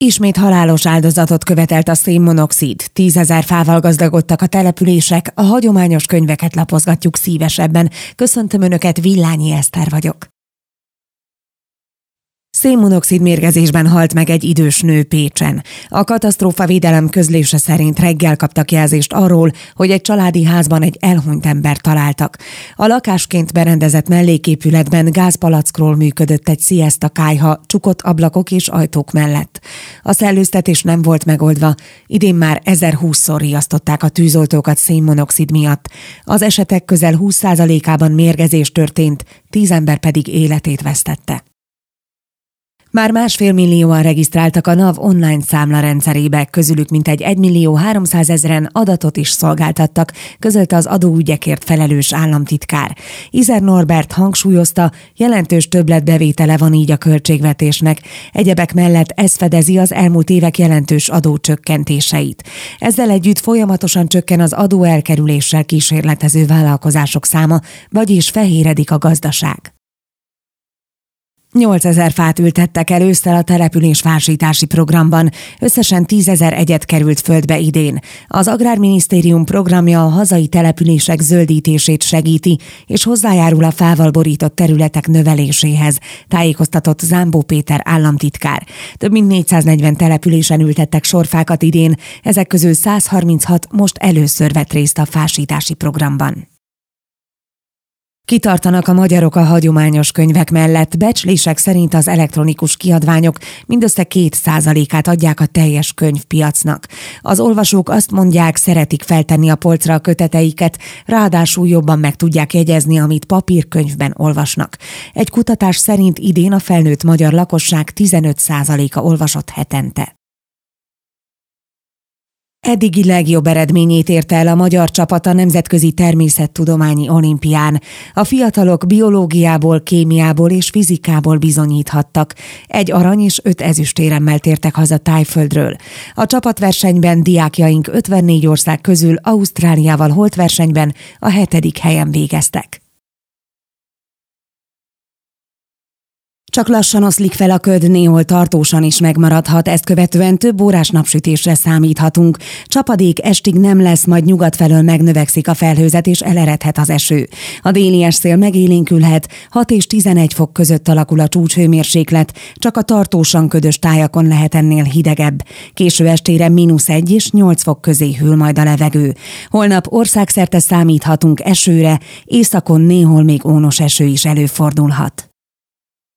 Ismét halálos áldozatot követelt a szénmonoxid. 10 000 fával gazdagodtak a települések, a hagyományos könyveket lapozgatjuk szívesebben. Köszöntöm Önöket, Villányi Eszter vagyok. Szénmonoxid mérgezésben halt meg egy idős nő Pécsen. A katasztrófavédelem közlése szerint reggel kaptak jelzést arról, hogy egy családi házban egy elhunyt embert találtak. A lakásként berendezett melléképületben gázpalackról működött egy sziesztakályha, csukott ablakok és ajtók mellett. A szellőztetés nem volt megoldva, idén már 1020-szor riasztották a tűzoltókat szénmonoxid miatt. Az esetek közel 20%-ában mérgezés történt, 10 ember pedig életét vesztette. Már 1,5 millióan regisztráltak a NAV online számlarendszerébe, közülük mintegy 1.300.000-en adatot is szolgáltattak, közölte az adóügyekért felelős államtitkár. Izer Norbert hangsúlyozta, jelentős többletbevétele van így a költségvetésnek. Egyebek mellett ez fedezi az elmúlt évek jelentős adócsökkentéseit. Ezzel együtt folyamatosan csökken az adóelkerüléssel kísérletező vállalkozások száma, vagyis fehéredik a gazdaság. 8000 fát ültettek el ősszel a településfásítási programban, összesen 10 000 egyed került földbe idén. Az Agrárminisztérium programja a hazai települések zöldítését segíti, és hozzájárul a fával borított területek növeléséhez, tájékoztatott Zámbó Péter államtitkár. Több mint 440 településen ültettek sorfákat idén, ezek közül 136 most először vett részt a fásítási programban. Kitartanak a magyarok a hagyományos könyvek mellett, becslések szerint az elektronikus kiadványok mindössze 2%-át adják a teljes könyvpiacnak. Az olvasók azt mondják, szeretik feltenni a polcra a köteteiket, ráadásul jobban meg tudják jegyezni, amit papírkönyvben olvasnak. Egy kutatás szerint idén a felnőtt magyar lakosság 15%-a olvasott hetente. Eddigi legjobb eredményét érte el a magyar csapat a Nemzetközi Természettudományi Olimpián. A fiatalok biológiából, kémiából és fizikából bizonyíthattak. 1 arany és 5 ezüstéremmel tértek haza Thaiföldről. A csapatversenyben diákjaink 54 ország közül Ausztráliával holtversenyben a 7. helyen végeztek. Csak lassan oszlik fel a köd, néhol tartósan is megmaradhat, ezt követően több órás napsütésre számíthatunk. Csapadék estig nem lesz, majd nyugat felől megnövekszik a felhőzet és eleredhet az eső. A déli szél megélénkülhet, 6 és 11 fok között alakul a csúcshőmérséklet, csak a tartósan ködös tájakon lehet ennél hidegebb. Késő estére -1 és 8 fok közé hűl majd a levegő. Holnap országszerte számíthatunk esőre, északon néhol még ónos eső is előfordulhat.